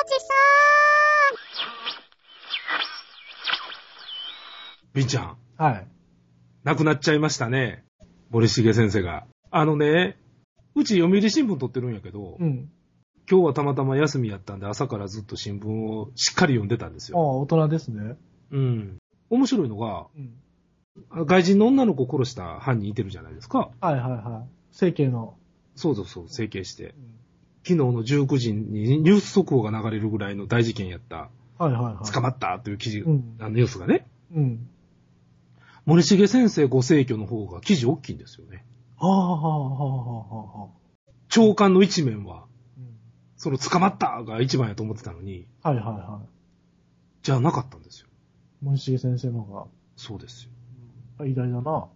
ビンちゃん。 はい。 亡くなっちゃいましたね。森重先生が。うち読売新聞撮ってるんやけど、 うん。 今日はたまたま休みやったんで朝からずっと新聞をしっかり読んでたんですああ、 よ。 大人ですね。 うん。面白いのが、 うん。 外人の女の子を殺した犯人いてるじゃないですか。 はいはいはい。整形の。 そうそうそう、整形してう。ん。 昨日の19時にニュース速報が流れるぐらいの大事件やった、 はいはいはい。 捕まったという記事、 うん。 ニュースがね、 うん。 森重先生ご逝去の方が記事大きいんですよね。 はあはあはあはあはあ。 朝刊の一面は、 うん。 その捕まったが一番やと思ってたのに、 はいはいはい。 じゃなかったんですよ。 森重先生の方そうですよ。 が、偉大だな。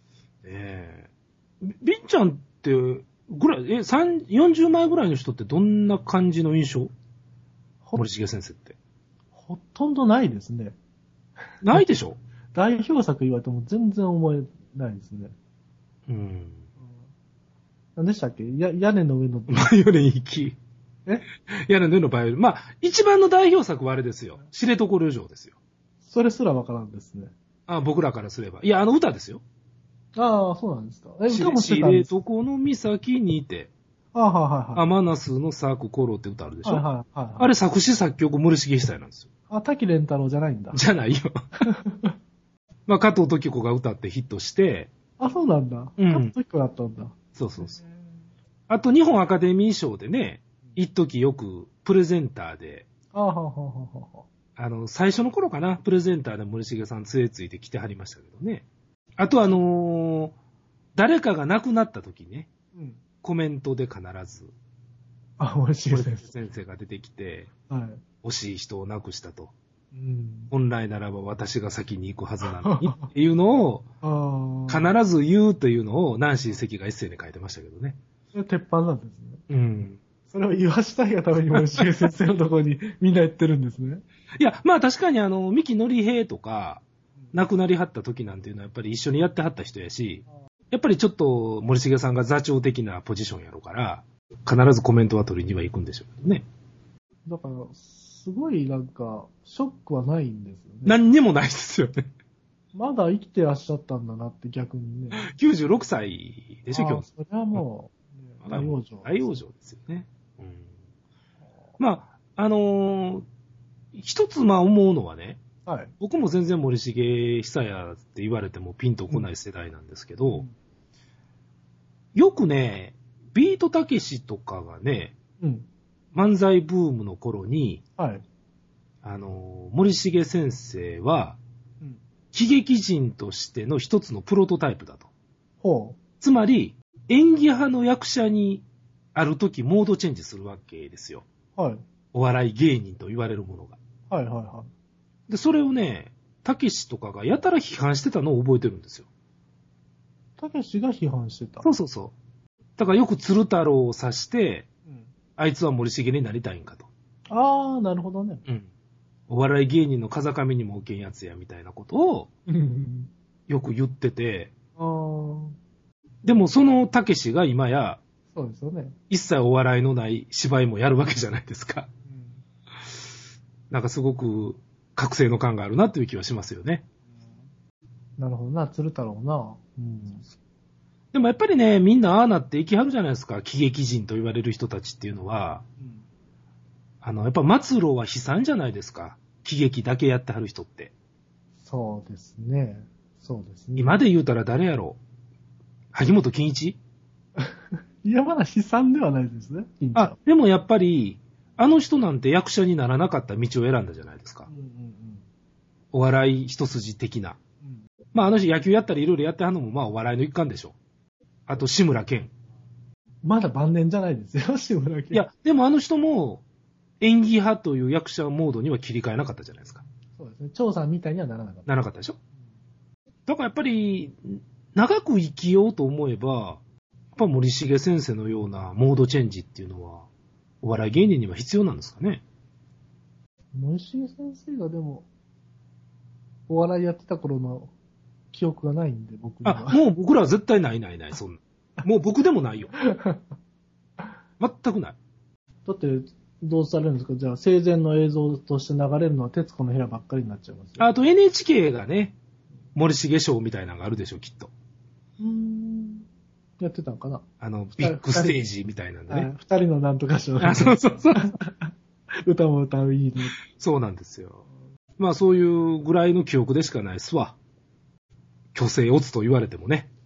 ビンちゃんって、ぐらい、40枚ぐらいの人ってどんな感じの印象？森重先生って。 ほとんどないですね。 ないでしょ？ 代表作言われても全然思えないですね。何でしたっけ？屋根の上の。 バイオリン行き。 え？ 屋根の上のバイオリン。まあ、一番の代表作はあれですよ。知床旅情ですよ。 それすらわからんですね。 僕らからすれば。いや、歌ですよ。 ああ、そうなんですか。歌もしてたんです。 知床の岬にて、 ああ、はいはいはい。 天那須の咲く頃って歌あるでしょ。 はいはいはい。 あれ作詞作曲森重久彌なんですよ。 あ、滝蓮太郎じゃないんだ。 じゃないよ。まあ、加藤登紀子が歌ってヒットして、 あ、そうなんだ。 うんカット1個だったんだ。 そうそうそう。あと、日本アカデミー賞でね、一時よくプレゼンターで、 あはははは。 最初の頃かな、プレゼンターで森重さん杖ついて来てはりましたけどね。あと誰かが亡くなった時ね、 うん。 コメントで必ず、 あ、森重森重先生。 先生が出てきて、 はい。 惜しい人を亡くしたと。 うん。 本来ならば私が先に行くはずなのにっていうのを、 ああ。 必ず言うというのをナンシー関がエッセイで書いてましたけどね。 それ鉄板なんですね。 うん。 それを言わしたいがために森重先生のところにみんな言ってるんですね。 いや、まあ確かに三木のり平とか、亡くなりはった時なんていうのはやっぱり一緒にやってはった人やし、やっぱりちょっと森重さんが座長的なポジションやろから、必ずコメントは取りには行くんでしょうけどね。 だから、すごいなんか、ショックはないんですよね。 何にもないですよね。 まだ生きてらっしゃったんだなって逆にね。 96歳でしょ、今日。 それはもう、大往生。 大往生ですよね。うん、まあ、一つ思うのはね、 はい。 僕も全然森重久彌って言われてもピンとこない世代なんですけど、よくね、ビートたけしとかがね、漫才ブームの頃に、 はい。 森重先生は、喜劇人としての一つのプロトタイプだと。 ほう。 つまり、演技派の役者にある時モードチェンジするわけですよ。 はい。 お笑い芸人と言われるものが。 はいはいはい。 で、それをね、たけしとかがやたら批判してたのを覚えてるんですよ。 たけしが批判してた。 そうそうそう。だからよく鶴太郎を指して、 うん、 あいつは森重になりたいんかと。 ああ、なるほどね。 うん。お笑い芸人の風上にも受けんやつやみたいなことをよく言ってて、でもそのたけしが今や、 そうですよね。 一切お笑いのない芝居もやるわけじゃないですか。なんかすごく覚醒の感があるなという気はしますよね。 なるほどな、鶴太郎な。 でもやっぱりね、みんなああなって生きはるじゃないですか。喜劇人と言われる人たちっていうのは。やっぱ末路は悲惨じゃないですか。喜劇だけやってはる人って。 そうですね。そうですね。 今で言うたら誰やろう？萩本欽一？ いや、まだ悲惨ではないですね。 でもやっぱり、あの人なんて役者にならなかった道を選んだじゃないですか。お笑い一筋的な。まああの人野球やったりいろいろやってはるのもまあお笑いの一環でしょ。あと志村けん。 まだ晩年じゃないですよ、志村けん。 いや、でもあの人も演技派という役者モードには切り替えなかったじゃないですか。 そうですね。張さんみたいにはならなかった。 ならなかったでしょ。だからやっぱり、長く生きようと思えば、やっぱ森重先生のようなモードチェンジっていうのは、お笑い芸人には必要なんですかね。 森重先生がでも、お笑いやってた頃の記憶がないんで、僕には。 もう僕らは絶対ない、そんな。もう僕でもないよ。全くない。 だって、 どうされるんですか？じゃあ、生前の映像として流れるのは徹子の部屋ばっかりになっちゃいますよ。 あと NHK がね、森重賞みたいなのがあるでしょ、きっと。 やってたのかな？ ビッグステージみたいなんでね。 二人のなんとか賞。 あ、そうそうそう。 歌も歌ういいね。 そうなんですよ。まあそういうぐらいの記憶でしかないっすわ。虚勢オツと言われてもね。